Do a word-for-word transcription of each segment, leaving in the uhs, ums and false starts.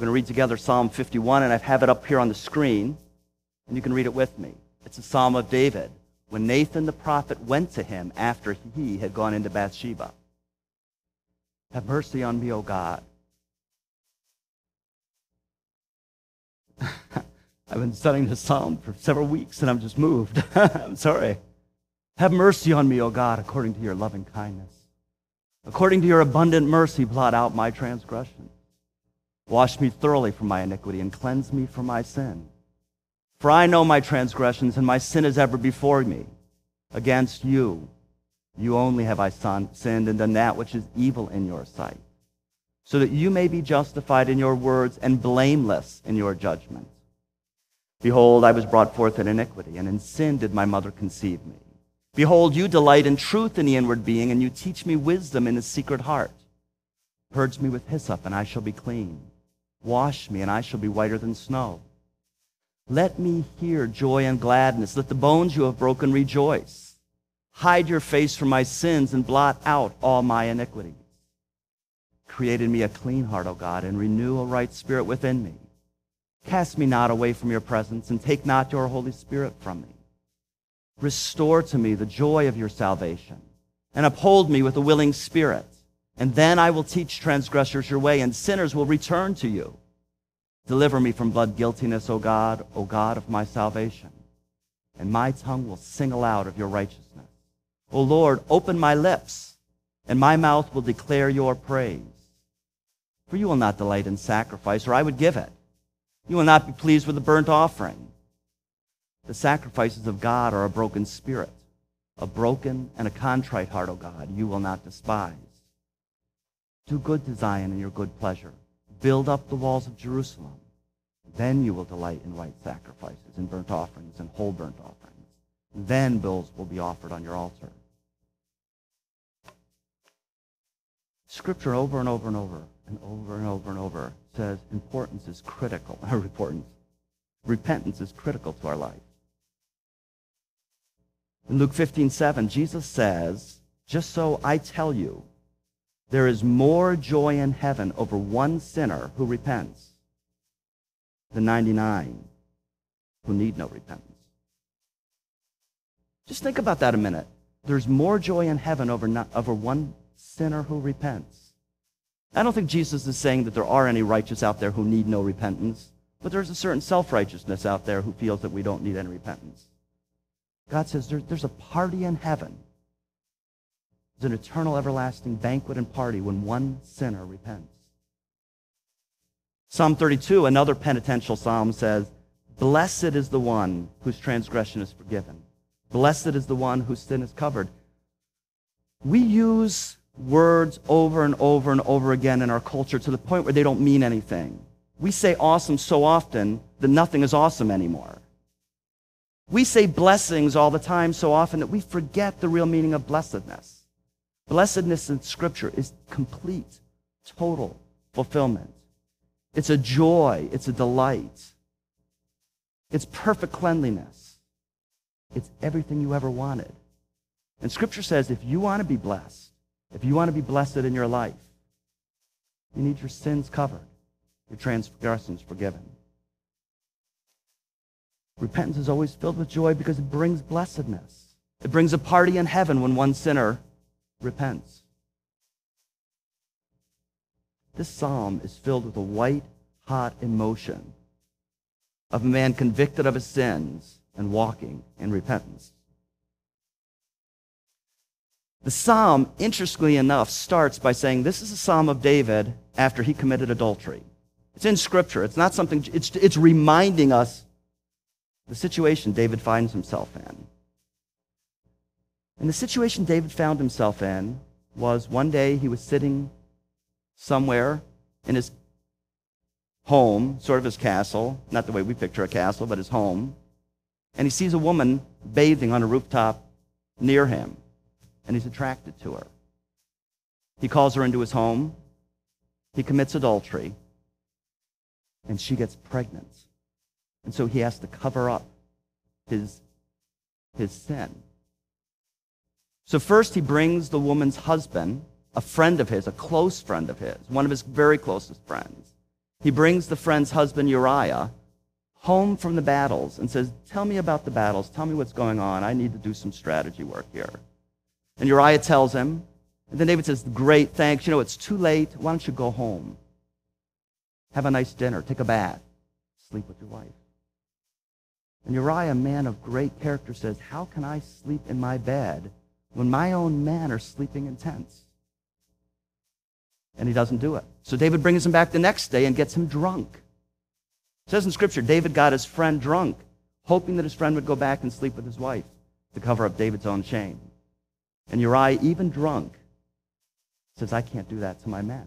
We're going to read together Psalm fifty-one, and I have it up here on the screen, and you can read it with me. It's a Psalm of David, when Nathan the prophet went to him after he had gone into Bathsheba. Have mercy on me, O God. I've been studying this psalm for several weeks, and I'm just moved. I'm sorry. Have mercy on me, O God, according to your loving kindness. According to your abundant mercy, blot out my transgression. Wash me thoroughly from my iniquity and cleanse me from my sin. For I know my transgressions, and my sin is ever before me. Against you, you only have I sinned and done that which is evil in your sight, so that you may be justified in your words and blameless in your judgment. Behold, I was brought forth in iniquity, and in sin did my mother conceive me. Behold, you delight in truth in the inward being, and you teach me wisdom in the secret heart. Purge me with hyssop, and I shall be clean. Wash me, and I shall be whiter than snow. Let me hear joy and gladness. Let the bones you have broken rejoice. Hide your face from my sins and blot out all my iniquities. Create in me a clean heart, O God, and renew a right spirit within me. Cast me not away from your presence, and take not your Holy Spirit from me. Restore to me the joy of your salvation, and uphold me with a willing spirit. And then I will teach transgressors your way, and sinners will return to you. Deliver me from blood guiltiness, O God, O God of my salvation. And my tongue will sing aloud of your righteousness. O Lord, open my lips, and my mouth will declare your praise. For you will not delight in sacrifice, or I would give it. You will not be pleased with a burnt offering. The sacrifices of God are a broken spirit, a broken and a contrite heart, O God, you will not despise. Do good to Zion in your good pleasure. Build up the walls of Jerusalem. Then you will delight in right sacrifices, in burnt offerings, and whole burnt offerings. Then bulls will be offered on your altar. Scripture over and over and over and over and over and over says importance is critical. Or importance. Repentance is critical to our life. In Luke fifteen seven, Jesus says, just so I tell you, there is more joy in heaven over one sinner who repents than ninety-nine who need no repentance. Just think about that a minute. There's more joy in heaven over, not, over one sinner who repents. I don't think Jesus is saying that there are any righteous out there who need no repentance, but there's a certain self-righteousness out there who feels that we don't need any repentance. God says there, there's a party in heaven. There's an eternal, everlasting banquet and party when one sinner repents. Psalm thirty-two, another penitential psalm, says, blessed is the one whose transgression is forgiven. Blessed is the one whose sin is covered. We use words over and over and over again in our culture to the point where they don't mean anything. We say awesome so often that nothing is awesome anymore. We say blessings all the time so often that we forget the real meaning of blessedness. Blessedness in Scripture is complete, total fulfillment. It's a joy. It's a delight. It's perfect cleanliness. It's everything you ever wanted. And Scripture says if you want to be blessed, if you want to be blessed in your life, you need your sins covered, your transgressions forgiven. Repentance is always filled with joy because it brings blessedness. It brings a party in heaven when one sinner repents. This psalm is filled with a white-hot emotion of a man convicted of his sins and walking in repentance. The psalm, interestingly enough, starts by saying this is a psalm of David after he committed adultery. It's in Scripture. It's not something, it's, it's reminding us the situation David finds himself in. And the situation David found himself in was one day he was sitting somewhere in his home, sort of his castle, not the way we picture a castle, but his home, and he sees a woman bathing on a rooftop near him, and he's attracted to her. He calls her into his home, he commits adultery, and she gets pregnant. And so he has to cover up his, his sin. So first he brings the woman's husband, a friend of his, a close friend of his, one of his very closest friends. He brings the friend's husband, Uriah, home from the battles and says, tell me about the battles. Tell me what's going on. I need to do some strategy work here. And Uriah tells him, and then David says, great, thanks. You know, it's too late. Why don't you go home? Have a nice dinner. Take a bath. Sleep with your wife. And Uriah, a man of great character, says, how can I sleep in my bed when my own men are sleeping in tents? And he doesn't do it. So David brings him back the next day and gets him drunk. It says in Scripture, David got his friend drunk, hoping that his friend would go back and sleep with his wife to cover up David's own shame. And Uriah, even drunk, says, I can't do that to my men.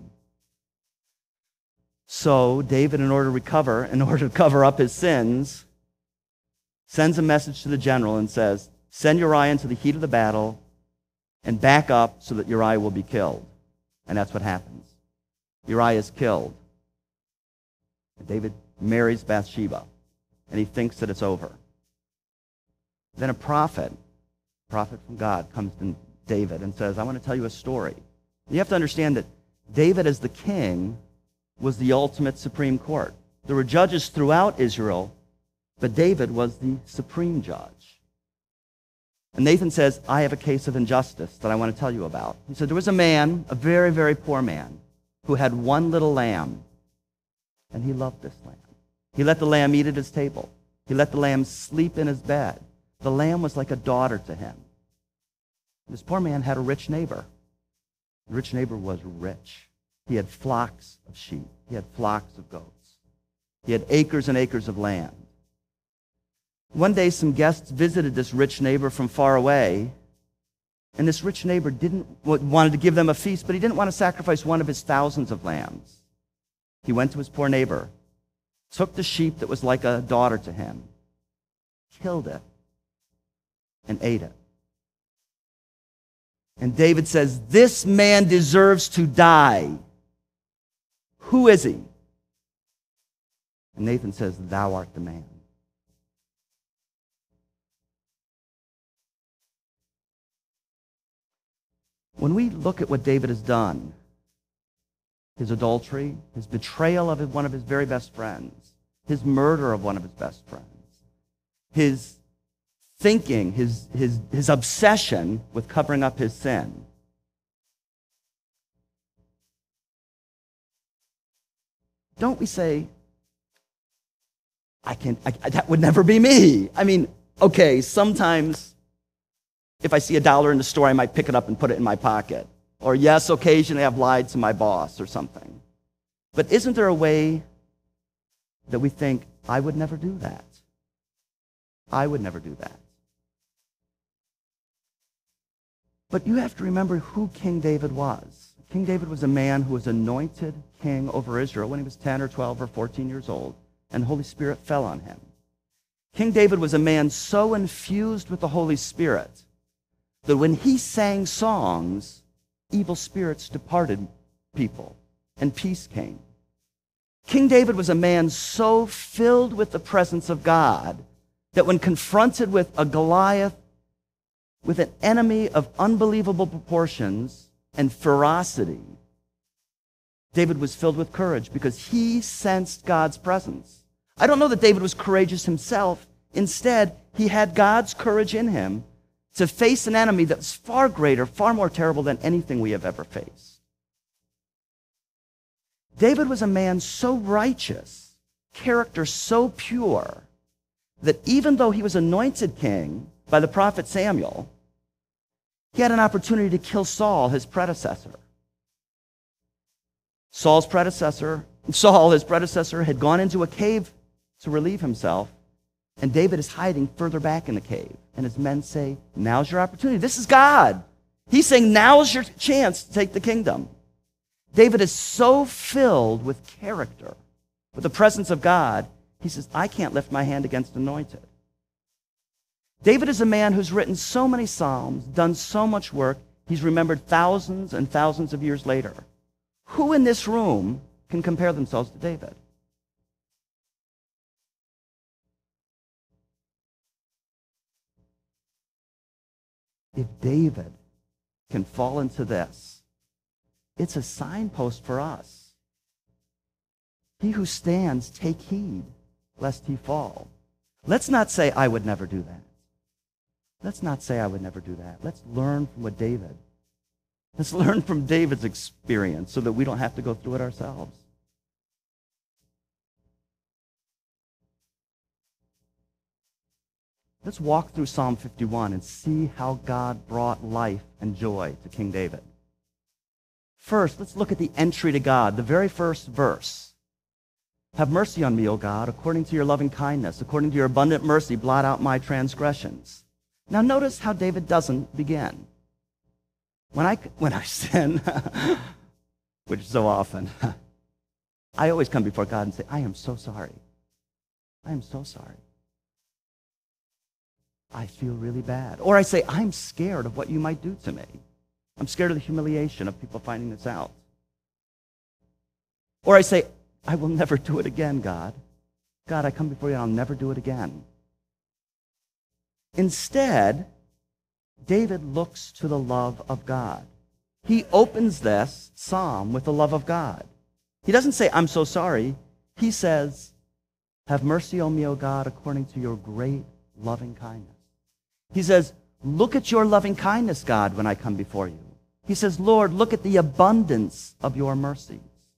So David, in order to recover, in order to cover up his sins, sends a message to the general and says, send Uriah into the heat of the battle and back up so that Uriah will be killed. And that's what happens. Uriah is killed. And David marries Bathsheba, and he thinks that it's over. Then a prophet, a prophet from God, comes to David and says, I want to tell you a story. You have to understand that David, as the king, was the ultimate supreme court. There were judges throughout Israel, but David was the supreme judge. And Nathan says, I have a case of injustice that I want to tell you about. He said, there was a man, a very, very poor man, who had one little lamb, and he loved this lamb. He let the lamb eat at his table. He let the lamb sleep in his bed. The lamb was like a daughter to him. This poor man had a rich neighbor. The rich neighbor was rich. He had flocks of sheep. He had flocks of goats. He had acres and acres of land. One day, some guests visited this rich neighbor from far away, and this rich neighbor didn't wanted to give them a feast, but he didn't want to sacrifice one of his thousands of lambs. He went to his poor neighbor, took the sheep that was like a daughter to him, killed it, and ate it. And David says, this man deserves to die. Who is he? And Nathan says, thou art the man. When we look at what David has done, his adultery, his betrayal of one of his very best friends, his murder of one of his best friends, his thinking, his, his, his obsession with covering up his sin, don't we say, I can, I, that would never be me. I mean, okay, sometimes if I see a dollar in the store, I might pick it up and put it in my pocket. Or yes, occasionally I've lied to my boss or something. But isn't there a way that we think, I would never do that? I would never do that. But you have to remember who King David was. King David was a man who was anointed king over Israel when he was ten or twelve or fourteen years old, and the Holy Spirit fell on him. King David was a man so infused with the Holy Spirit that when he sang songs, evil spirits departed people, and peace came. King David was a man so filled with the presence of God that when confronted with a Goliath, with an enemy of unbelievable proportions and ferocity, David was filled with courage because he sensed God's presence. I don't know that David was courageous himself. Instead, he had God's courage in him to face an enemy that was far greater, far more terrible than anything we have ever faced. David was a man so righteous, character so pure, that even though he was anointed king by the prophet Samuel, he had an opportunity to kill Saul, his predecessor. Saul's predecessor, Saul, his predecessor, had gone into a cave to relieve himself, and David is hiding further back in the cave. And his men say, now's your opportunity. This is God. He's saying, now's your chance to take the kingdom. David is so filled with character, with the presence of God, he says, I can't lift my hand against anointed. David is a man who's written so many psalms, done so much work, he's remembered thousands and thousands of years later. Who in this room can compare themselves to David? If David can fall into this, it's a signpost for us. He who stands, take heed, lest he fall. Let's not say, I would never do that. Let's not say I would never do that. Let's learn from what David. Let's learn from David's experience so that we don't have to go through it ourselves. Let's walk through Psalm fifty-one and see how God brought life and joy to King David. First, let's look at the entry to God, the very first verse. Have mercy on me, O God, according to your loving kindness, according to your abundant mercy, blot out my transgressions. Now notice how David doesn't begin. When I, when I sin, which is so often, I always come before God and say, I am so sorry. I am so sorry. I feel really bad. Or I say, I'm scared of what you might do to me. I'm scared of the humiliation of people finding this out. Or I say, I will never do it again, God. God, I come before you and I'll never do it again. Instead, David looks to the love of God. He opens this psalm with the love of God. He doesn't say, I'm so sorry. He says, have mercy on me, O God, according to your great loving kindness. He says, look at your loving kindness, God, when I come before you. He says, Lord, look at the abundance of your mercies.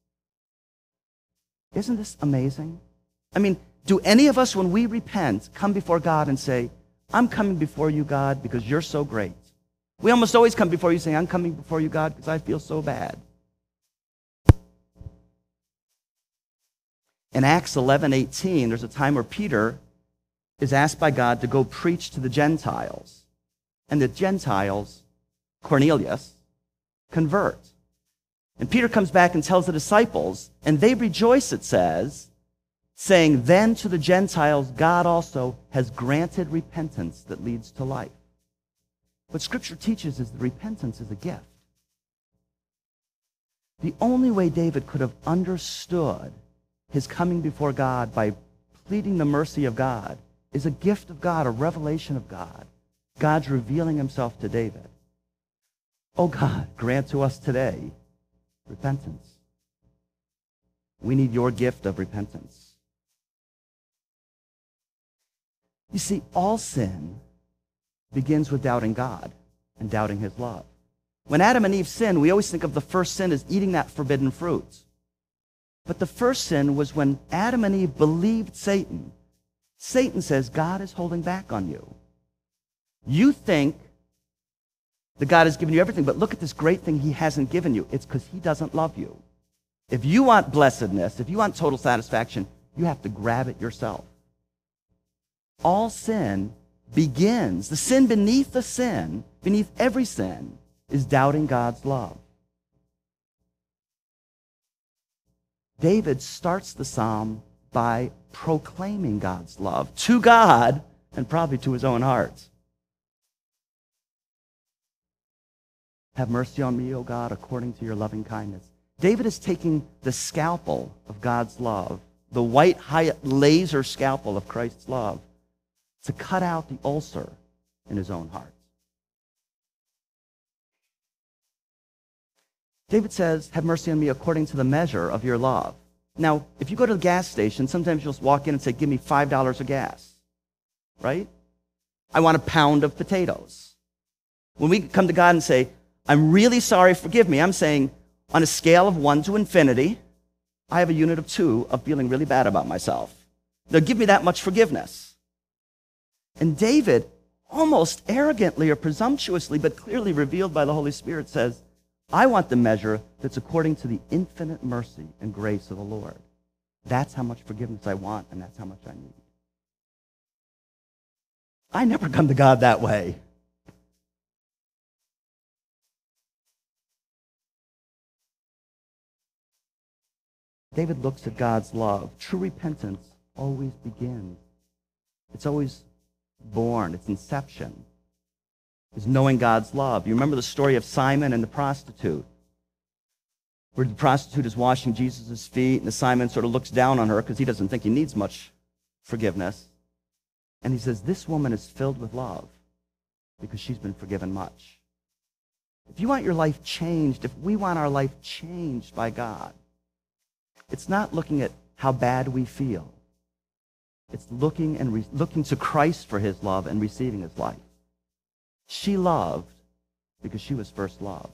Isn't this amazing? I mean, do any of us, when we repent, come before God and say, I'm coming before you, God, because you're so great? We almost always come before you saying, I'm coming before you, God, because I feel so bad. In Acts eleven eighteen, there's a time where Peter is asked by God to go preach to the Gentiles. And the Gentiles, Cornelius, convert. And Peter comes back and tells the disciples, and they rejoice, it says, saying, then to the Gentiles God also has granted repentance that leads to life. What Scripture teaches is that repentance is a gift. The only way David could have understood his coming before God by pleading the mercy of God is a gift of God, a revelation of God. God's revealing himself to David. Oh God, grant to us today repentance. We need your gift of repentance. You see, all sin begins with doubting God and doubting his love. When Adam and Eve sinned, we always think of the first sin as eating that forbidden fruit. But the first sin was when Adam and Eve believed Satan. Satan says, God is holding back on you. You think that God has given you everything, but look at this great thing he hasn't given you. It's because he doesn't love you. If you want blessedness, if you want total satisfaction, you have to grab it yourself. All sin begins, the sin beneath the sin, beneath every sin, is doubting God's love. David starts the psalm by proclaiming God's love to God and probably to his own heart. Have mercy on me, O God, according to your loving kindness. David is taking the scalpel of God's love, the white high laser scalpel of Christ's love, to cut out the ulcer in his own heart. David says, have mercy on me according to the measure of your love. Now, if you go to the gas station, sometimes you'll walk in and say, give me five dollars of gas, right? I want a pound of potatoes. When we come to God and say, I'm really sorry, forgive me, I'm saying, on a scale of one to infinity, I have a unit of two of feeling really bad about myself. Now, give me that much forgiveness. And David, almost arrogantly or presumptuously, but clearly revealed by the Holy Spirit, says, I want the measure that's according to the infinite mercy and grace of the Lord. That's how much forgiveness I want, and that's how much I need. I never come to God that way. David looks at God's love. True repentance always begins. It's always born. It's inception. Is knowing God's love. You remember the story of Simon and the prostitute, where the prostitute is washing Jesus' feet, and the Simon sort of looks down on her because he doesn't think he needs much forgiveness. And he says, this woman is filled with love because she's been forgiven much. If you want your life changed, if we want our life changed by God, it's not looking at how bad we feel. It's looking and re- looking to Christ for his love and receiving his life. She loved because she was first loved.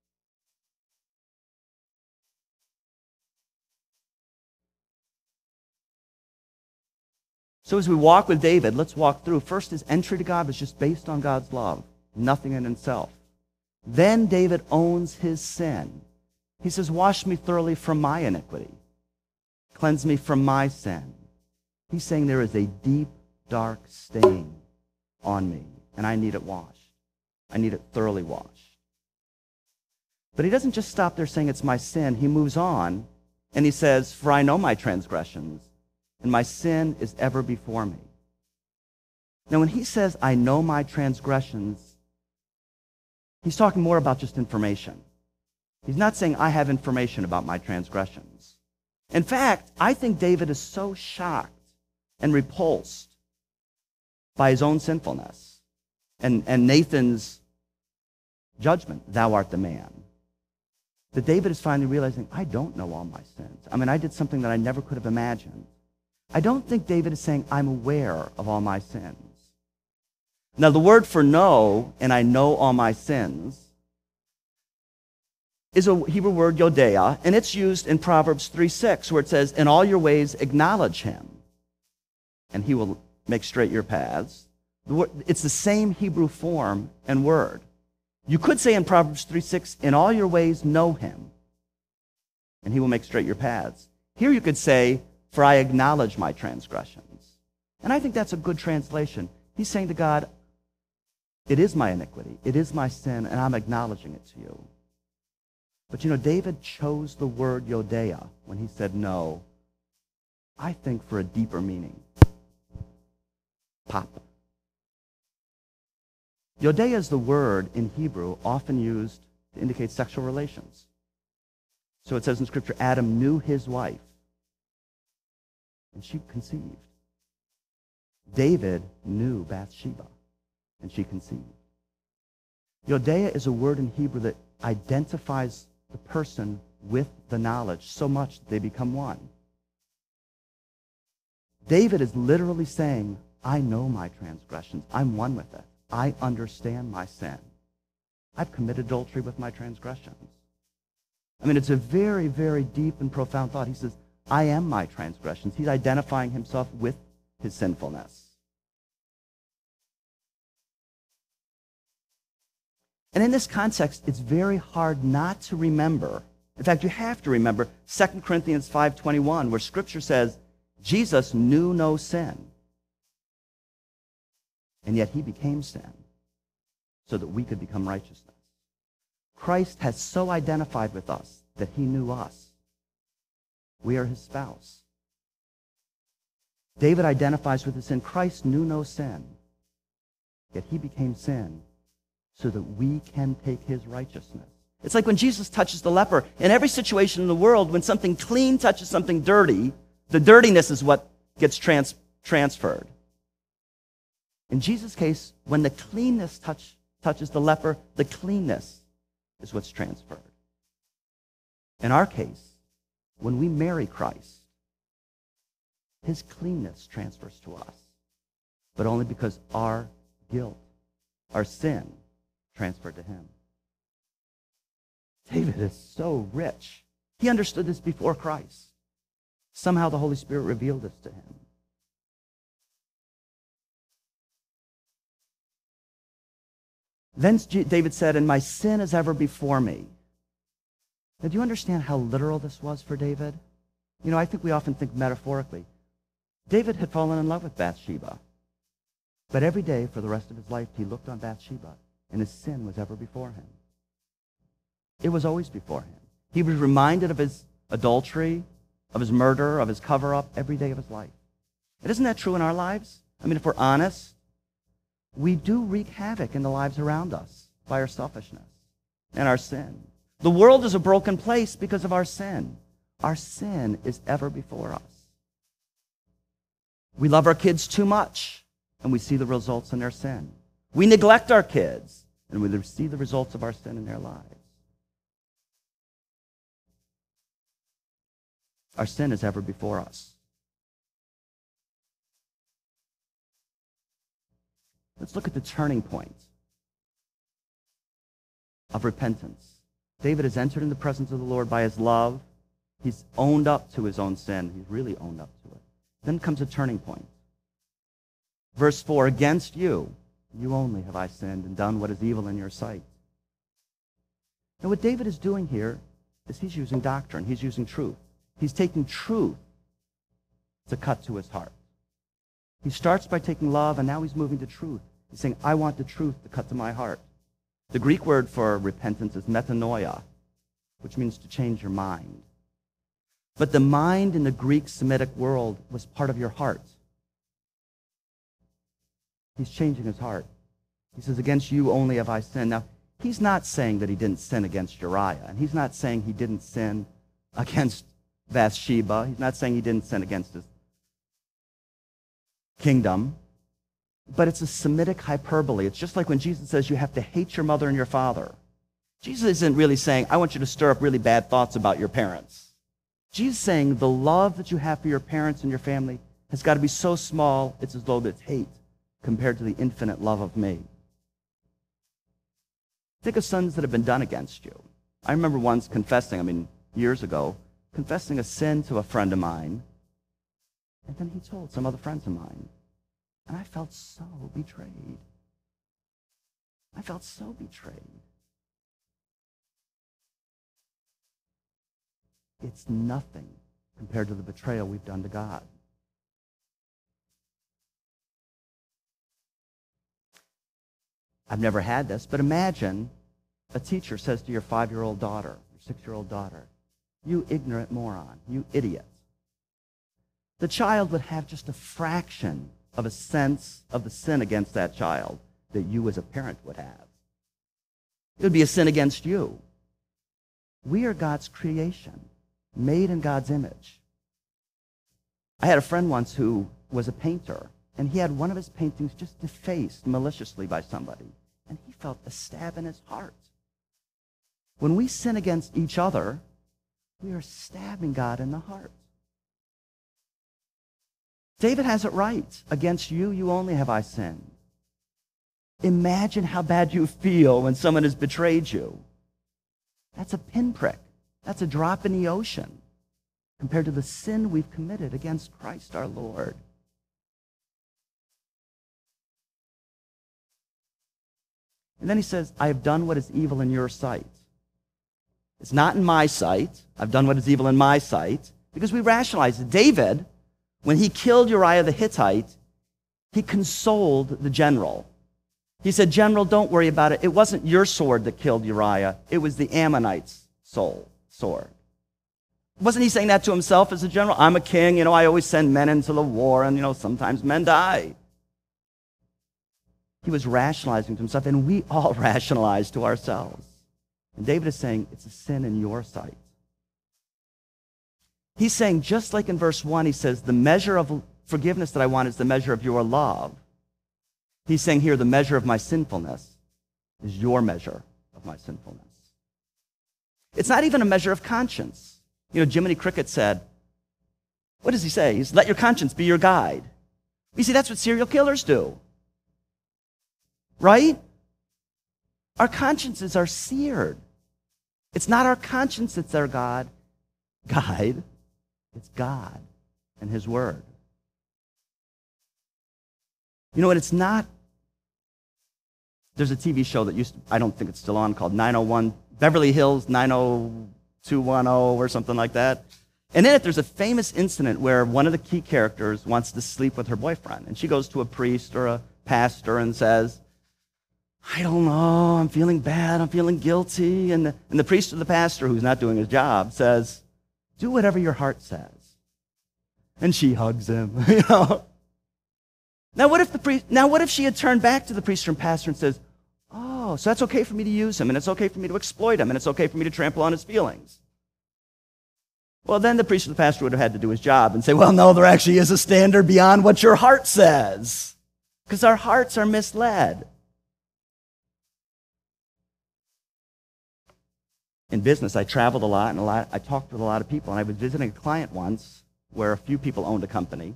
So as we walk with David, let's walk through. First, his entry to God was just based on God's love, nothing in himself. Then David owns his sin. He says, wash me thoroughly from my iniquity. Cleanse me from my sin. He's saying there is a deep, dark stain on me, and I need it washed. I need it thoroughly washed. But he doesn't just stop there saying it's my sin. He moves on, and he says, for I know my transgressions, and my sin is ever before me. Now, when he says, I know my transgressions, he's talking more about just information. He's not saying, I have information about my transgressions. In fact, I think David is so shocked and repulsed by his own sinfulness and, and Nathan's judgment, thou art the man, that David is finally realizing, I don't know all my sins. I mean, I did something that I never could have imagined. I don't think David is saying, I'm aware of all my sins. Now, the word for know, and I know all my sins, is a Hebrew word, yodeah, and it's used in Proverbs three six, where it says, in all your ways acknowledge him, and he will make straight your paths. It's the same Hebrew form and word. You could say in Proverbs three six, in all your ways know him, and he will make straight your paths. Here you could say, for I acknowledge my transgressions. And I think that's a good translation. He's saying to God, it is my iniquity, it is my sin, and I'm acknowledging it to you. But you know, David chose the word yodeah when he said no, I think for a deeper meaning. Pop. Yodeah is the word in Hebrew often used to indicate sexual relations. So it says in Scripture, Adam knew his wife, and she conceived. David knew Bathsheba, and she conceived. Yodeah is a word in Hebrew that identifies the person with the knowledge so much that they become one. David is literally saying, I know my transgressions. I'm one with it. I understand my sin. I've committed adultery with my transgressions. I mean, it's a very, very deep and profound thought. He says, I am my transgressions. He's identifying himself with his sinfulness. And in this context, it's very hard not to remember. In fact, you have to remember Second Corinthians five twenty-one, where Scripture says, Jesus knew no sin, and yet he became sin so that we could become righteousness. Christ has so identified with us that he knew us. We are his spouse. David identifies with his sin. Christ knew no sin, yet he became sin so that we can take his righteousness. It's like when Jesus touches the leper. In every situation in the world, when something clean touches something dirty, the dirtiness is what gets trans- transferred. In Jesus' case, when the cleanness touch, touches the leper, the cleanness is what's transferred. In our case, when we marry Christ, his cleanness transfers to us, but only because our guilt, our sin, transferred to him. David is so rich. He understood this before Christ. Somehow the Holy Spirit revealed this to him. Then David said, and my sin is ever before me. Now, do you understand how literal this was for David? You know, I think we often think metaphorically. David had fallen in love with Bathsheba. But every day for the rest of his life, he looked on Bathsheba, and his sin was ever before him. It was always before him. He was reminded of his adultery, of his murder, of his cover-up every day of his life. And isn't that true in our lives? I mean, if we're honest, we do wreak havoc in the lives around us by our selfishness and our sin. The world is a broken place because of our sin. Our sin is ever before us. We love our kids too much, and we see the results in their sin. We neglect our kids, and we see the results of our sin in their lives. our sin is ever before us. Let's look at the turning point of repentance. David has entered in the presence of the Lord by his love. He's owned up to his own sin. He's really owned up to it. Then comes a turning point. Verse four, against you, you only have I sinned and done what is evil in your sight. Now what David is doing here is he's using doctrine. He's using truth. He's taking truth to cut to his heart. He starts by taking love, and now he's moving to truth. He's saying, I want the truth to cut to my heart. The Greek word for repentance is metanoia, which means to change your mind. But the mind in the Greek Semitic world was part of your heart. He's changing his heart. He says, against you only have I sinned. Now, he's not saying that he didn't sin against Uriah, and he's not saying he didn't sin against Bathsheba. He's not saying he didn't sin against his kingdom. But it's a Semitic hyperbole. It's just like when Jesus says you have to hate your mother and your father. Jesus isn't really saying, I want you to stir up really bad thoughts about your parents. Jesus is saying the love that you have for your parents and your family has got to be so small, it's as though it's hate compared to the infinite love of me. Think of sins that have been done against you. I remember once confessing, I mean, years ago, confessing a sin to a friend of mine, and then he told some other friends of mine. And I felt so betrayed. I felt so betrayed. It's nothing compared to the betrayal we've done to God. I've never had this, but imagine a teacher says to your five-year-old daughter, your six-year-old daughter, you ignorant moron, you idiot. The child would have just a fraction of a sense of the sin against that child that you as a parent would have. It would be a sin against you. We are God's creation, made in God's image. I had a friend once who was a painter, and he had one of his paintings just defaced maliciously by somebody, and he felt a stab in his heart. When we sin against each other, we are stabbing God in the heart. David has it right. Against you, you only have I sinned. Imagine how bad you feel when someone has betrayed you. That's a pinprick. That's a drop in the ocean compared to the sin we've committed against Christ our Lord. And then he says, I have done what is evil in your sight. It's not in my sight. I've done what is evil in my sight. Because we rationalize it. David, when he killed Uriah the Hittite, he consoled the general. He said, General, don't worry about it. It wasn't your sword that killed Uriah. It was the Ammonites' soul, sword. Wasn't he saying that to himself as a general? I'm a king, you know, I always send men into the war, and, you know, sometimes men die. He was rationalizing to himself, and we all rationalize to ourselves. And David is saying, it's a sin in your sight. He's saying, just like in verse one, he says, the measure of forgiveness that I want is the measure of your love. He's saying here, the measure of my sinfulness is your measure of my sinfulness. It's not even a measure of conscience. You know, Jiminy Cricket said, what does he say? He's, let your conscience be your guide. You see, that's what serial killers do. Right? Our consciences are seared. It's not our conscience that's our God, guide. It's God and his word. You know what? It's not. There's a T V show that used to, I don't think it's still on, called nine oh one, Beverly Hills nine oh two one oh or something like that. And in it, there's a famous incident where one of the key characters wants to sleep with her boyfriend. And she goes to a priest or a pastor and says, I don't know, I'm feeling bad, I'm feeling guilty. And the, and the priest or the pastor, who's not doing his job, says, do whatever your heart says. And she hugs him, you know. Now what if the priest, now what if she had turned back to the priest and pastor and says, oh, so that's okay for me to use him, and it's okay for me to exploit him, and it's okay for me to trample on his feelings. Well, then the priest or the pastor would have had to do his job and say, well, no, there actually is a standard beyond what your heart says. Because our hearts are misled. in business, I traveled a lot, and a lot, I talked with a lot of people. And I was visiting a client once where a few people owned a company.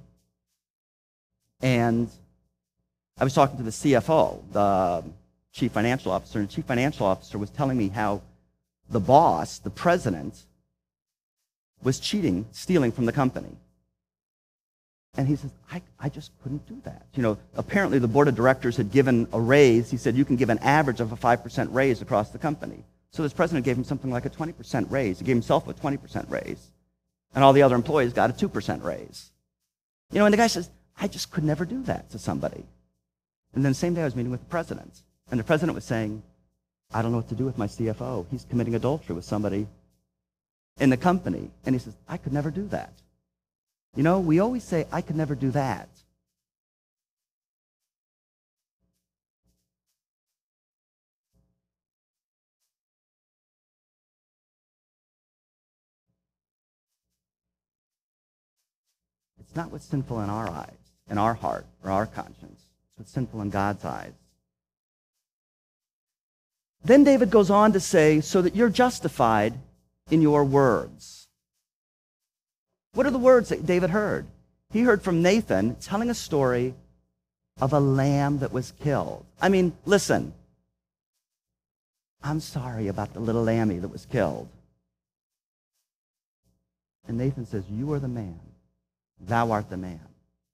And I was talking to the C F O, the chief financial officer, and the chief financial officer was telling me how the boss, the president, was cheating, stealing from the company. And he says, I, I just couldn't do that. You know, apparently the board of directors had given a raise. He said, you can give an average of a five percent raise across the company. So this president gave him something like a twenty percent raise. He gave himself a twenty percent raise. And all the other employees got a two percent raise. You know, and the guy says, I just could never do that to somebody. And then the same day I was meeting with the president. And the president was saying, I don't know what to do with my C F O. He's committing adultery with somebody in the company. And he says, I could never do that. You know, we always say, I could never do that. It's not what's sinful in our eyes, in our heart, or our conscience. It's what's sinful in God's eyes. Then David goes on to say, so that you're justified in your words. What are the words that David heard? He heard from Nathan telling a story of a lamb that was killed. I mean, listen, I'm sorry about the little lammy that was killed. And Nathan says, you are the man. Thou art the man.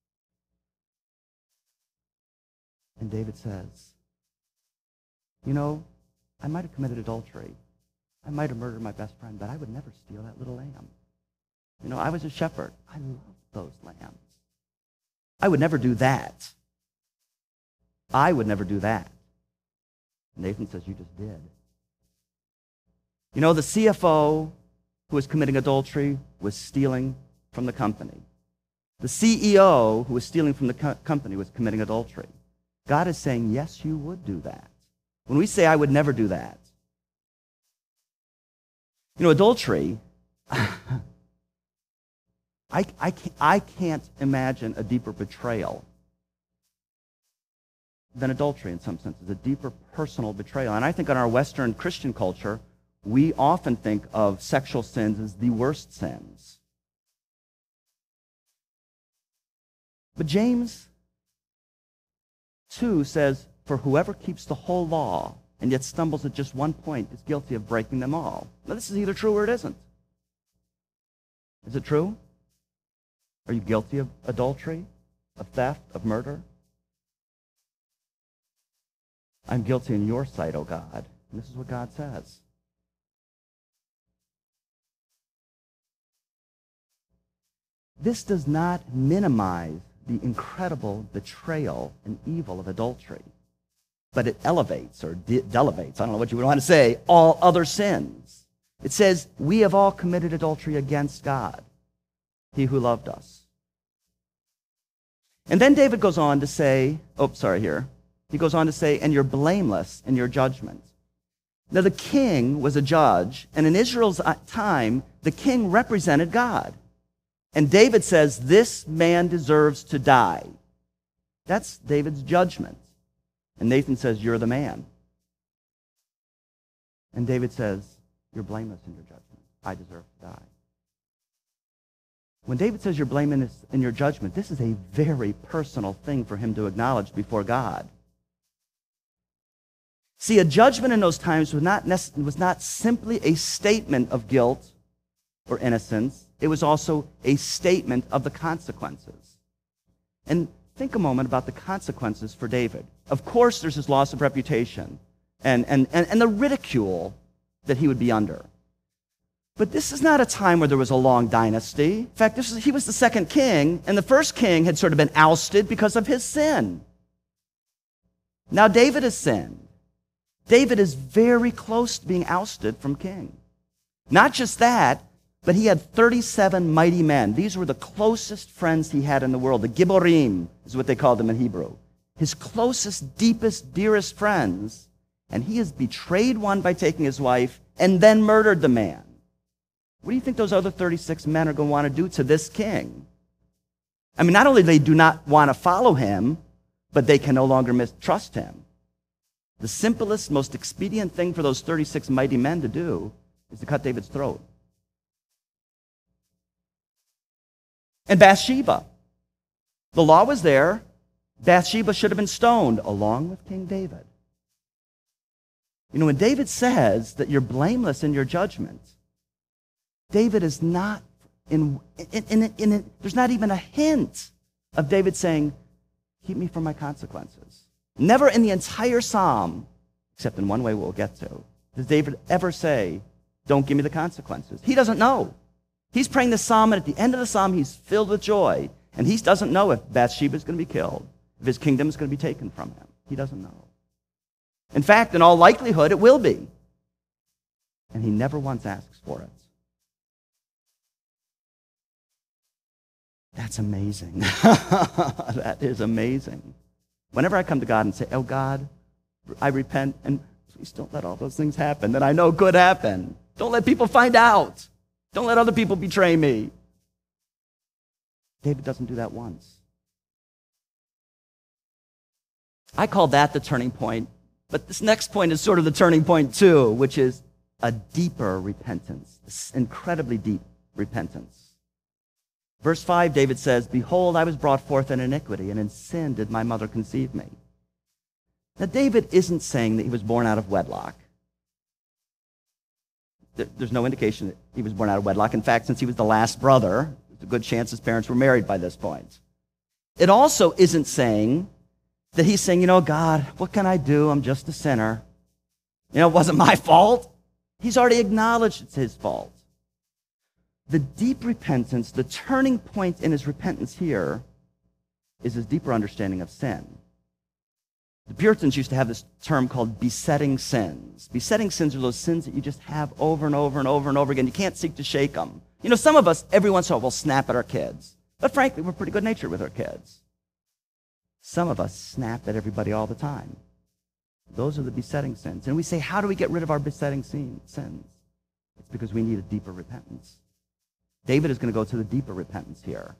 And David says, you know, I might have committed adultery. I might have murdered my best friend, but I would never steal that little lamb. You know, I was a shepherd. I loved those lambs. I would never do that. I would never do that. Nathan says, you just did. You know, the C F O who was committing adultery was stealing from the company. The C E O who was stealing from the co- company was committing adultery. God is saying, yes, you would do that. When we say, I would never do that. You know, adultery, I, I, can't, I can't imagine a deeper betrayal than adultery in some senses, a deeper personal betrayal. And I think in our Western Christian culture, we often think of sexual sins as the worst sins. But James two says, for whoever keeps the whole law and yet stumbles at just one point is guilty of breaking them all. Now, this is either true or it isn't. Is it true? Are you guilty of adultery, of theft, of murder? I'm guilty in your sight, O God. And this is what God says. This does not minimize the incredible betrayal and evil of adultery, but it elevates or de- elevates, I don't know what you would want to say, all other sins. It says, we have all committed adultery against God, he who loved us. And then David goes on to say, oh, sorry, here. He goes on to say, and you're blameless in your judgment. Now, the king was a judge, and in Israel's time, the king represented God. And David says, this man deserves to die. That's David's judgment. And Nathan says, you're the man. And David says, you're blameless in your judgment. I deserve to die. When David says you're blameless in your judgment, this is a very personal thing for him to acknowledge before God. See, a judgment in those times was not, nec- was not simply a statement of guilt or innocence. It was also a statement of the consequences. And think a moment about the consequences for David. Of course, there's his loss of reputation and, and, and, and the ridicule that he would be under. But this is not a time where there was a long dynasty. In fact, this is, he was the second king, and the first king had sort of been ousted because of his sin. Now David has sinned. David is very close to being ousted from king. Not just that, but he had thirty-seven mighty men. These were the closest friends he had in the world. The Gibborim is what they called them in Hebrew. His closest, deepest, dearest friends. And he has betrayed one by taking his wife and then murdered the man. What do you think those other thirty-six men are going to want to do to this king? I mean, not only do they do not want to follow him, but they can no longer mistrust him. The simplest, most expedient thing for those thirty-six mighty men to do is to cut David's throat. And Bathsheba. The law was there. Bathsheba should have been stoned along with King David. You know, when David says that you're blameless in your judgment, David is not in, in, in, in, in there's not even a hint of David saying, keep me from my consequences. Never in the entire psalm, except in one way we'll get to, does David ever say, don't give me the consequences. He doesn't know. He's praying this psalm, and at the end of the psalm, he's filled with joy, and he doesn't know if Bathsheba is going to be killed, if his kingdom is going to be taken from him. He doesn't know. In fact, in all likelihood, it will be. And he never once asks for it. That's amazing. That is amazing. Whenever I come to God and say, oh, God, I repent, and please don't let all those things happen that I know could happen. Don't let people find out. Don't let other people betray me. David doesn't do that once. I call that the turning point, but this next point is sort of the turning point too, which is a deeper repentance, this incredibly deep repentance. Verse five, David says, behold, I was brought forth in iniquity, and in sin did my mother conceive me. Now, David isn't saying that he was born out of wedlock. There's no indication that he was born out of wedlock. In fact, since he was the last brother, there's a good chance his parents were married by this point. It also isn't saying that he's saying, you know, God, what can I do? I'm just a sinner. You know, it wasn't my fault. He's already acknowledged it's his fault. The deep repentance, the turning point in his repentance here is his deeper understanding of sin. The Puritans used to have this term called besetting sins. Besetting sins are those sins that you just have over and over and over and over again. You can't seek to shake them. You know, some of us, every once in a while, will snap at our kids. But frankly, we're pretty good-natured with our kids. Some of us snap at everybody all the time. Those are the besetting sins. And we say, how do we get rid of our besetting sins? It's because we need a deeper repentance. David is going to go to the deeper repentance here.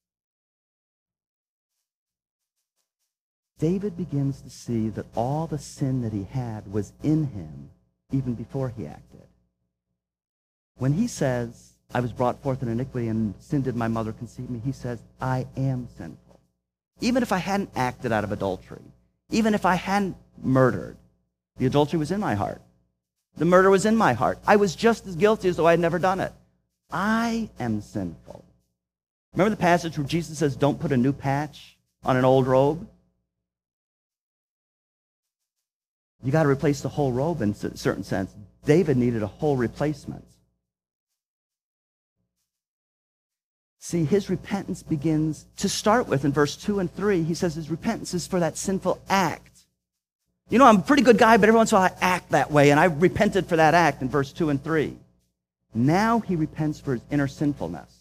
David begins to see that all the sin that he had was in him even before he acted. When he says, I was brought forth in iniquity and sin did my mother conceive me, he says, I am sinful. Even if I hadn't acted out of adultery, even if I hadn't murdered, the adultery was in my heart. The murder was in my heart. I was just as guilty as though I had never done it. I am sinful. Remember the passage where Jesus says, don't put a new patch on an old robe? You got to replace the whole robe in a certain sense. David needed a whole replacement. See, his repentance begins to start with in verse two and three. He says his repentance is for that sinful act. You know, I'm a pretty good guy, but every once in a while I act that way, and I repented for that act in verse two and three. Now he repents for his inner sinfulness.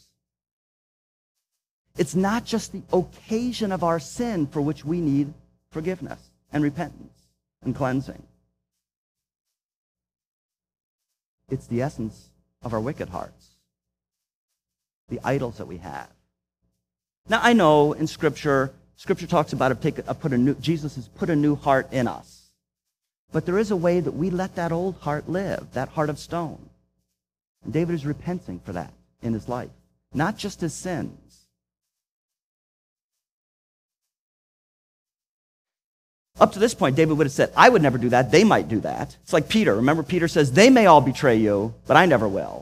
It's not just the occasion of our sin for which we need forgiveness and repentance and cleansing. It's the essence of our wicked hearts, the idols that we have. Now, I know in Scripture, Scripture talks about it, take a, put a new, Jesus has put a new heart in us. But there is a way that we let that old heart live, that heart of stone. And David is repenting for that in his life, not just his sins. Up to this point, David would have said, I would never do that. They might do that. It's like Peter. Remember, Peter says, they may all betray you, but I never will.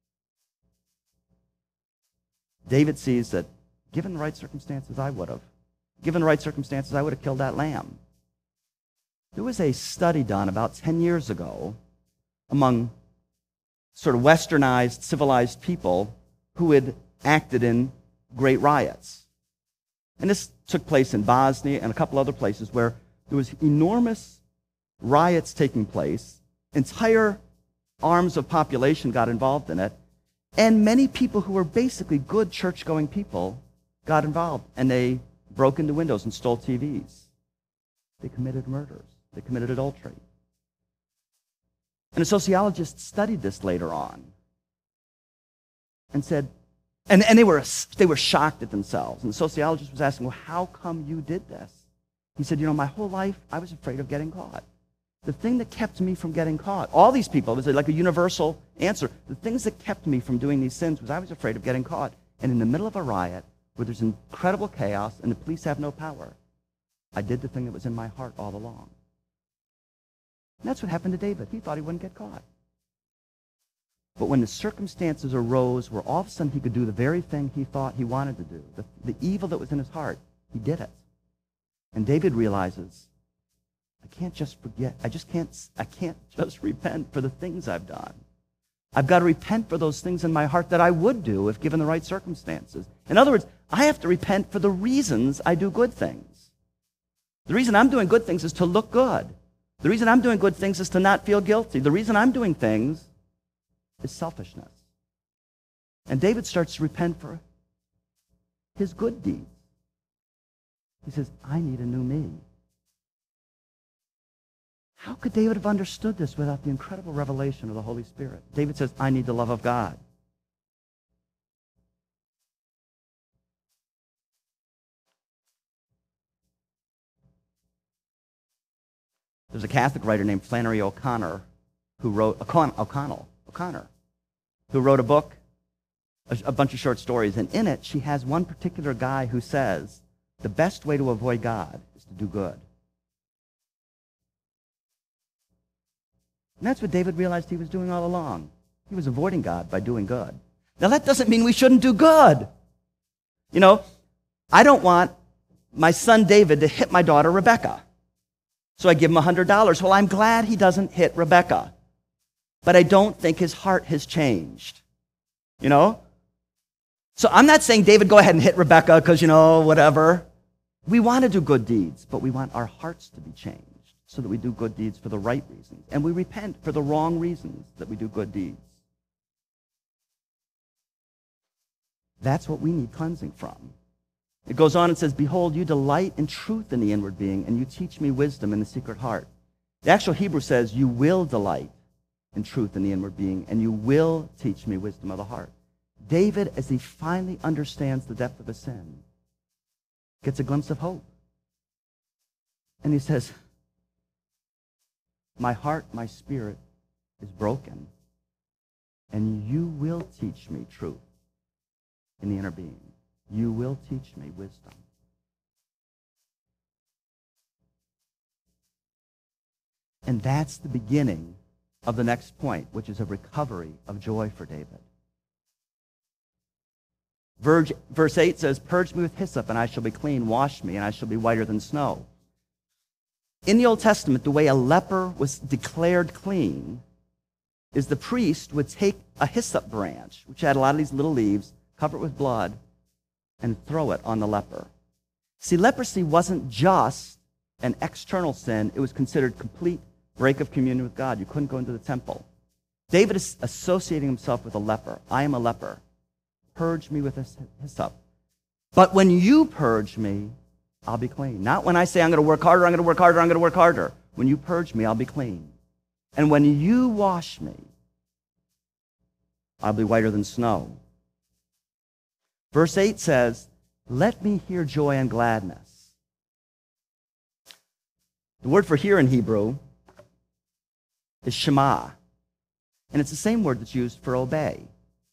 David sees that, given the right circumstances, I would have. Given the right circumstances, I would have killed that lamb. There was a study done about ten years ago among sort of westernized, civilized people who had acted in great riots. And this took place in Bosnia and a couple other places where there was enormous riots taking place. Entire arms of population got involved in it. And many people who were basically good church-going people got involved. And they broke into windows and stole T Vs. They committed murders. They committed adultery. And a sociologist studied this later on and said, and, and they were they were shocked at themselves. And the sociologist was asking, well, how come you did this? He said, you know, my whole life I was afraid of getting caught. The thing that kept me from getting caught. All these people, it was like a universal answer. The things that kept me from doing these sins was I was afraid of getting caught. And in the middle of a riot, where there's incredible chaos and the police have no power, I did the thing that was in my heart all along. And that's what happened to David. He thought he wouldn't get caught. But when the circumstances arose where all of a sudden he could do the very thing he thought he wanted to do, the, the evil that was in his heart, he did it. And David realizes, I can't just forget. I just can't, I can't just repent for the things I've done. I've got to repent for those things in my heart that I would do if given the right circumstances. In other words, I have to repent for the reasons I do good things. The reason I'm doing good things is to look good. The reason I'm doing good things is to not feel guilty. The reason I'm doing things is selfishness. And David starts to repent for his good deeds. He says, I need a new me. How could David have understood this without the incredible revelation of the Holy Spirit? David says, I need the love of God. There's a Catholic writer named Flannery O'Connor who wrote, O'Con- O'Connell, O'Connor, who wrote a book, a, a bunch of short stories, and in it she has one particular guy who says, the best way to avoid God is to do good. And that's what David realized he was doing all along. He was avoiding God by doing good. Now, that doesn't mean we shouldn't do good. You know, I don't want my son David to hit my daughter Rebecca. So I give him one hundred dollars. Well, I'm glad he doesn't hit Rebecca. But I don't think his heart has changed. You know? So I'm not saying, David, go ahead and hit Rebecca because, you know, whatever. We want to do good deeds, but we want our hearts to be changed, so that we do good deeds for the right reasons. And we repent for the wrong reasons that we do good deeds. That's what we need cleansing from. It goes on and says, behold, you delight in truth in the inward being, and you teach me wisdom in the secret heart. The actual Hebrew says, you will delight in truth in the inward being, and you will teach me wisdom of the heart. David, as he finally understands the depth of his sin, gets a glimpse of hope. And he says, my heart, my spirit is broken, and you will teach me truth in the inner being. You will teach me wisdom. And that's the beginning of the next point, which is a recovery of joy for David. Verse eight says, purge me with hyssop, and I shall be clean. Wash me, and I shall be whiter than snow. In the Old Testament, the way a leper was declared clean is the priest would take a hyssop branch, which had a lot of these little leaves, cover it with blood, and throw it on the leper. See, leprosy wasn't just an external sin. It was considered complete break of communion with God. You couldn't go into the temple. David is associating himself with a leper. I am a leper. Purge me with hyssop. But when you purge me, I'll be clean. Not when I say I'm going to work harder, I'm going to work harder, I'm going to work harder. When you purge me, I'll be clean. And when you wash me, I'll be whiter than snow. Verse eight says, let me hear joy and gladness. The word for hear in Hebrew is shema. And it's the same word that's used for obey.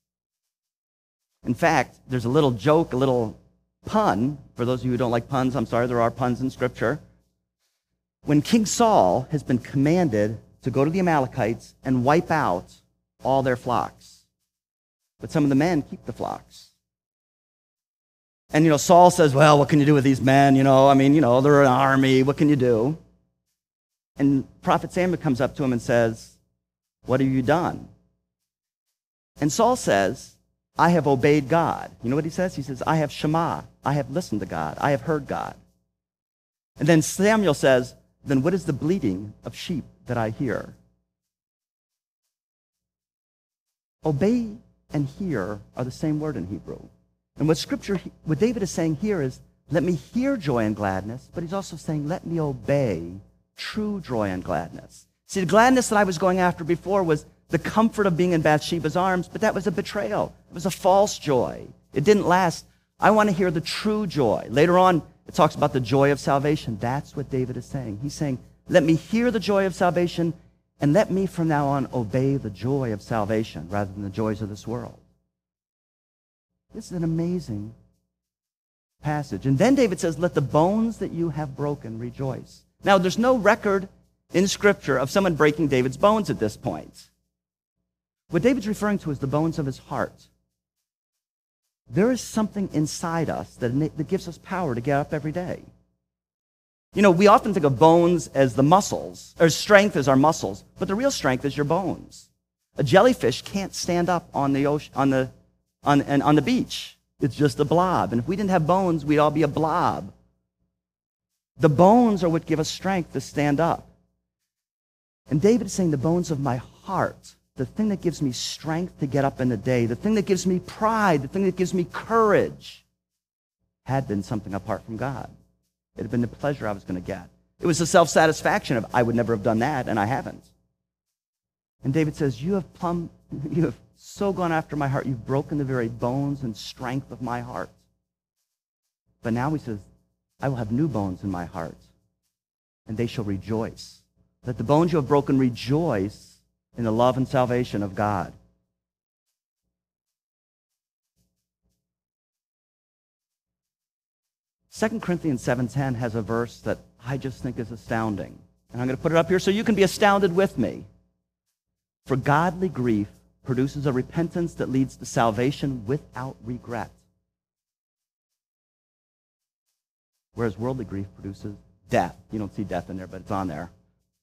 In fact, there's a little joke, a little pun. For those of you who don't like puns, I'm sorry, there are puns in Scripture. When King Saul has been commanded to go to the Amalekites and wipe out all their flocks, but some of the men keep the flocks. And, you know, Saul says, well, what can you do with these men? You know, I mean, you know, they're an army. What can you do? And Prophet Samuel comes up to him and says, what have you done? And Saul says, I have obeyed God. You know what he says? He says, I have Shema. I have listened to God. I have heard God. And then Samuel says, then what is the bleating of sheep that I hear? Obey and hear are the same word in Hebrew. And what Scripture, what David is saying here is, let me hear joy and gladness, but he's also saying, let me obey true joy and gladness. See, the gladness that I was going after before was the comfort of being in Bathsheba's arms, but that was a betrayal. It was a false joy. It didn't last. I want to hear the true joy. Later on, it talks about the joy of salvation. That's what David is saying. He's saying, Let me hear the joy of salvation, and let me from now on obey the joy of salvation rather than the joys of this world. This is an amazing passage. And then David says, let the bones that you have broken rejoice. Now, there's no record in Scripture of someone breaking David's bones at this point. What David's referring to is the bones of his heart. There is something inside us that, that gives us power to get up every day. You know, we often think of bones as the muscles, or strength as our muscles, but the real strength is your bones. A jellyfish can't stand up on the ocean, on the, on, and on the beach. It's just a blob. And if we didn't have bones, we'd all be a blob. The bones are what give us strength to stand up. And David is saying the bones of my heart, the thing that gives me strength to get up in the day, the thing that gives me pride, the thing that gives me courage, had been something apart from God. It had been the pleasure I was going to get. It was the self-satisfaction of, I would never have done that, and I haven't. And David says, you have plumb, you have so gone after my heart, you've broken the very bones and strength of my heart. But now he says, I will have new bones in my heart, and they shall rejoice. Let the bones you have broken rejoice in the love and salvation of God. Second Corinthians seven ten has a verse that I just think is astounding. And I'm going to put it up here so you can be astounded with me. For godly grief produces a repentance that leads to salvation without regret, whereas worldly grief produces death. You don't see death in there, but it's on there.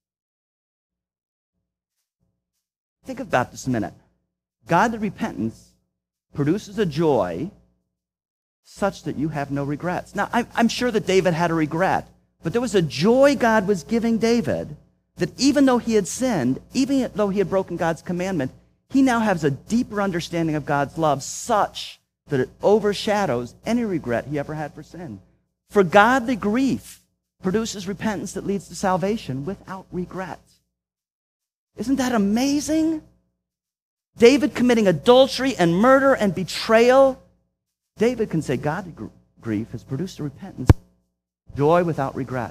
Think about this a minute. Godly repentance produces a joy such that you have no regrets. Now, I'm sure that David had a regret, but there was a joy God was giving David that even though he had sinned, even though he had broken God's commandment, he now has a deeper understanding of God's love such that it overshadows any regret he ever had for sin. For godly grief produces repentance that leads to salvation without regret. Isn't that amazing? David committing adultery and murder and betrayal. David can say godly gr- grief has produced a repentance, joy without regret.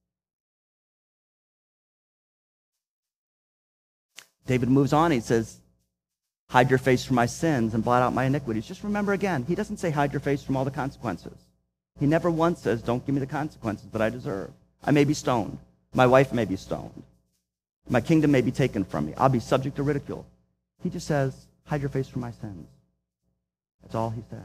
David moves on. He says, hide your face from my sins and blot out my iniquities. Just remember again, he doesn't say hide your face from all the consequences. He never once says, don't give me the consequences that I deserve. I may be stoned. My wife may be stoned. My kingdom may be taken from me. I'll be subject to ridicule. He just says, hide your face from my sins. That's all he says.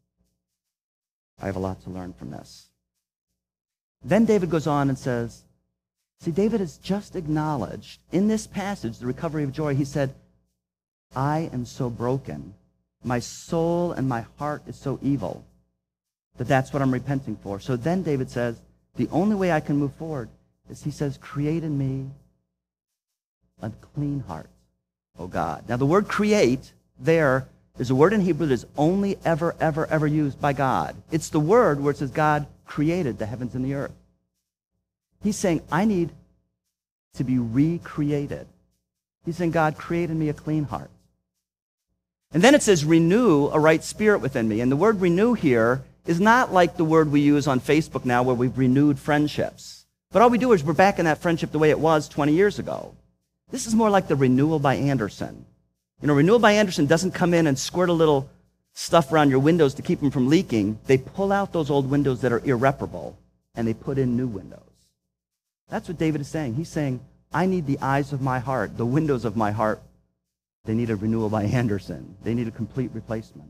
I have a lot to learn from this. Then David goes on and says, see, David has just acknowledged in this passage the recovery of joy. He said, I am so broken. My soul and my heart is so evil that that's what I'm repenting for. So then David says, the only way I can move forward is, he says, create in me a clean heart, O God. Now the word create there is a word in Hebrew that is only ever, ever, ever used by God. It's the word where it says God created the heavens and the earth. He's saying, I need to be recreated. He's saying, God, create in me a clean heart. And then it says, renew a right spirit within me. And the word renew here is not like the word we use on Facebook now where we've renewed friendships. But all we do is we're back in that friendship the way it was twenty years ago. This is more like the renewal by Anderson. You know, renewal by Anderson doesn't come in and squirt a little stuff around your windows to keep them from leaking. They pull out those old windows that are irreparable, and they put in new windows. That's what David is saying. He's saying, I need the eyes of my heart, the windows of my heart. They need a renewal by Anderson. They need a complete replacement.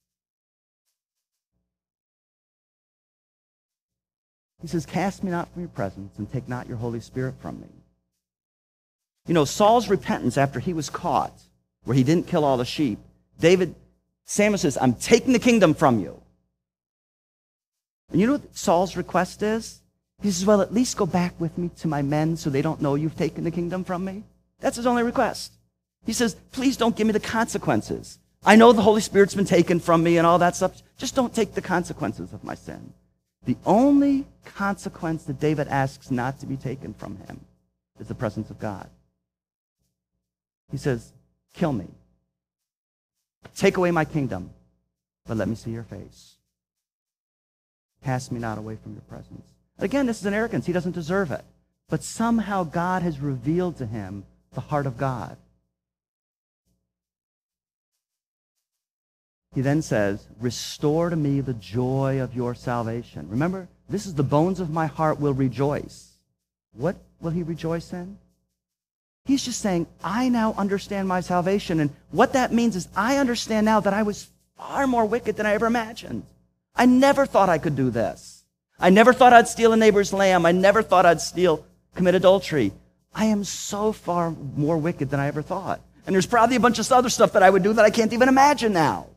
He says, cast me not from your presence and take not your Holy Spirit from me. You know, Saul's repentance after he was caught, where he didn't kill all the sheep, David, Samuel says, I'm taking the kingdom from you. And you know what Saul's request is? He says, well, at least go back with me to my men so they don't know you've taken the kingdom from me. That's his only request. He says, please don't give me the consequences. I know the Holy Spirit's been taken from me and all that stuff. Just don't take the consequences of my sin. The only consequence that David asks not to be taken from him is the presence of God. He says, kill me. Take away my kingdom, but let me see your face. Cast me not away from your presence. Again, this is an arrogance. He doesn't deserve it. but somehow God has revealed to him the heart of God. He then says, restore to me the joy of your salvation. Remember, this is the bones of my heart will rejoice. What will he rejoice in? He's just saying, I now understand my salvation. And what that means is I understand now that I was far more wicked than I ever imagined. I never thought I could do this. I never thought I'd steal a neighbor's lamb. I never thought I'd steal, commit adultery. I am so far more wicked than I ever thought. And there's probably a bunch of other stuff that I would do that I can't even imagine now.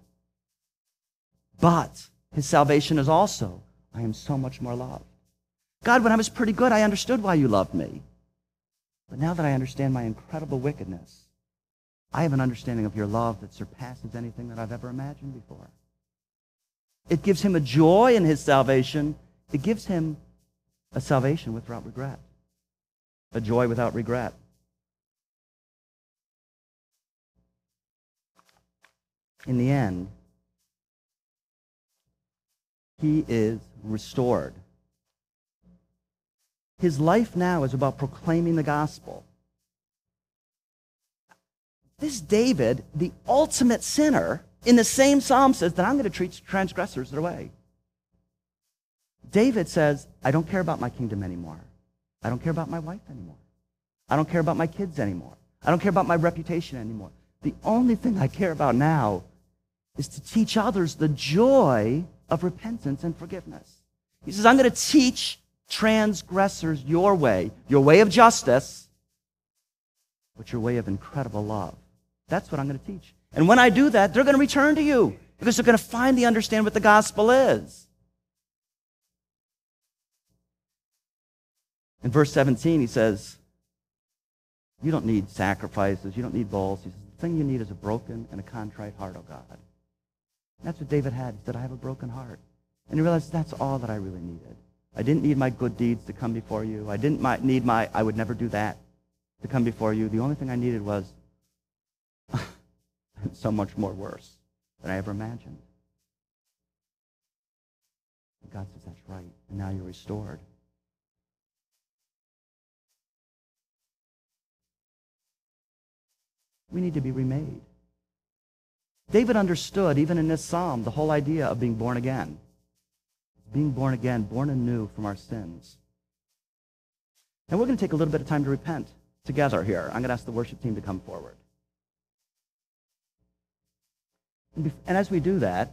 But his salvation is also, I am so much more loved. God, when I was pretty good, I understood why you loved me. But now that I understand my incredible wickedness, I have an understanding of your love that surpasses anything that I've ever imagined before. It gives him a joy in his salvation. It gives him a salvation without regret, a joy without regret. In the end, he is restored. His life now is about proclaiming the gospel. This David, the ultimate sinner, in the same psalm says that I'm going to treat transgressors their way. David says, I don't care about my kingdom anymore. I don't care about my wife anymore. I don't care about my kids anymore. I don't care about my reputation anymore. The only thing I care about now is to teach others the joy of repentance and forgiveness. He says, I'm going to teach transgressors your way, your way of justice, but your way of incredible love. That's what I'm going to teach. And when I do that, they're going to return to you because they're going to finally understand what the gospel is. In verse seventeen, he says, you don't need sacrifices. You don't need bulls. He says, the thing you need is a broken and a contrite heart, oh God. And that's what David had. He said, I have a broken heart. And he realized that's all that I really needed. I didn't need my good deeds to come before you. I didn't my, need my, I would never do that to come before you. The only thing I needed was so much more worse than I ever imagined. And God says, that's right. And now you're restored. We need to be remade. David understood, even in this psalm, the whole idea of being born again. Being born again, born anew from our sins. And we're going to take a little bit of time to repent together here. I'm going to ask the worship team to come forward. And as we do that,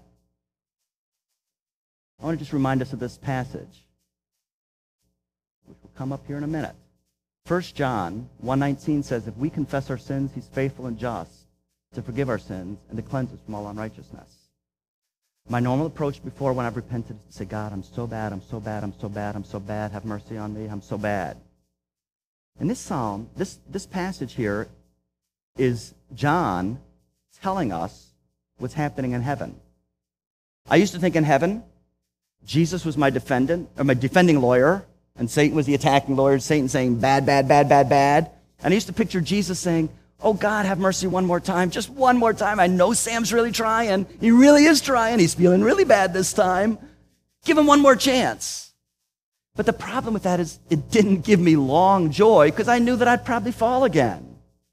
I want to just remind us of this passage, which will come up here in a minute. First John one nineteen says, if we confess our sins, he's faithful and just to forgive our sins and to cleanse us from all unrighteousness. My normal approach before when I've repented is to say, God, I'm so bad, I'm so bad, I'm so bad, I'm so bad, have mercy on me, I'm so bad. And this psalm, this, this passage here is John telling us what's happening in heaven. I used to think in heaven, Jesus was my defendant, or my defending lawyer, and Satan was the attacking lawyer, Satan saying bad, bad, bad, bad, bad. And I used to picture Jesus saying, oh, God, have mercy one more time, just one more time. I know Sam's really trying. He really is trying. He's feeling really bad this time. Give him one more chance. But the problem with that is it didn't give me long joy because I knew that I'd probably fall again.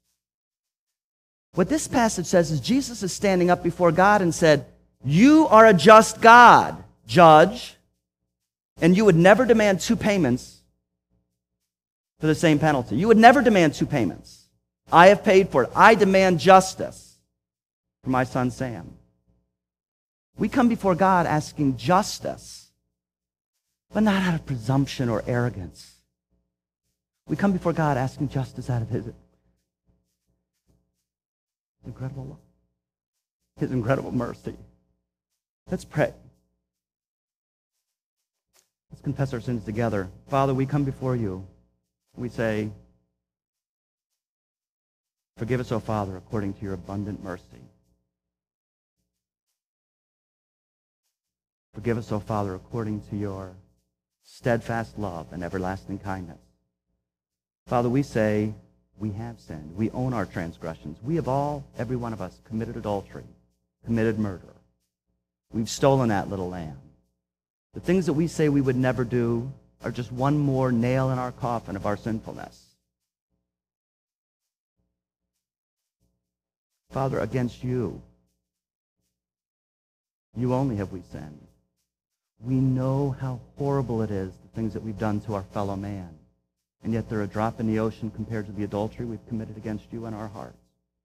What this passage says is Jesus is standing up before God and said, you are a just God, judge, and you would never demand two payments for the same penalty. You would never demand two payments. I have paid for it. I demand justice for my son Sam. We come before God asking justice, but not out of presumption or arrogance. We come before God asking justice out of his incredible love, his incredible mercy. Let's pray. Let's confess our sins together. Father, we come before you. We say, forgive us, O Father, according to your abundant mercy. Forgive us, O Father, according to your steadfast love and everlasting kindness. Father, we say we have sinned. We own our transgressions. We have all, every one of us, committed adultery, committed murder. We've stolen that little lamb. The things that we say we would never do, are just one more nail in our coffin of our sinfulness. Father, against you, you only have we sinned. We know how horrible it is, the things that we've done to our fellow man, and yet they're a drop in the ocean compared to the adultery we've committed against you in our hearts.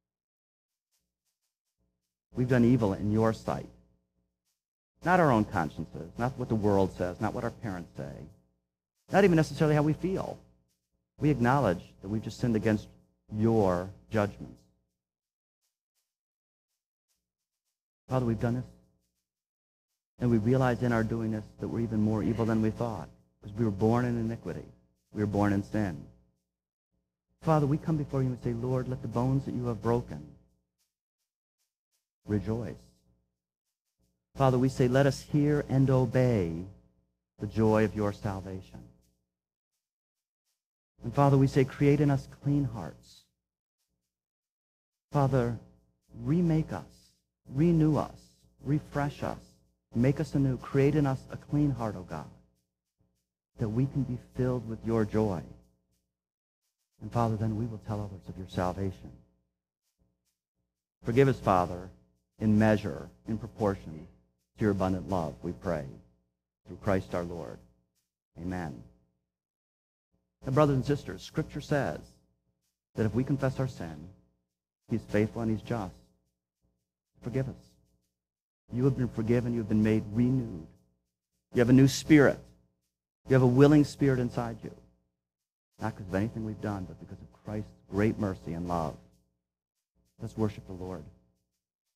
We've done evil in your sight. Not our own consciences, not what the world says, not what our parents say, not even necessarily how we feel. We acknowledge that we've just sinned against your judgments. Father, we've done this, and we realize in our doing this that we're even more evil than we thought, because we were born in iniquity. We were born in sin. Father, we come before you and say, Lord, let the bones that you have broken rejoice. Father, we say, let us hear and obey the joy of your salvation. And Father, we say, create in us clean hearts. Father, remake us, renew us, refresh us, make us anew, create in us a clean heart, O God, that we can be filled with your joy. And Father, then we will tell others of your salvation. Forgive us, Father, in measure, in proportion to your abundant love, we pray, through Christ our Lord. Amen. Now, brothers and sisters, Scripture says that if we confess our sin, he's faithful and he's just. Forgive us. You have been forgiven. You have been made renewed. You have a new spirit. You have a willing spirit inside you. Not because of anything we've done, but because of Christ's great mercy and love. Let's worship the Lord.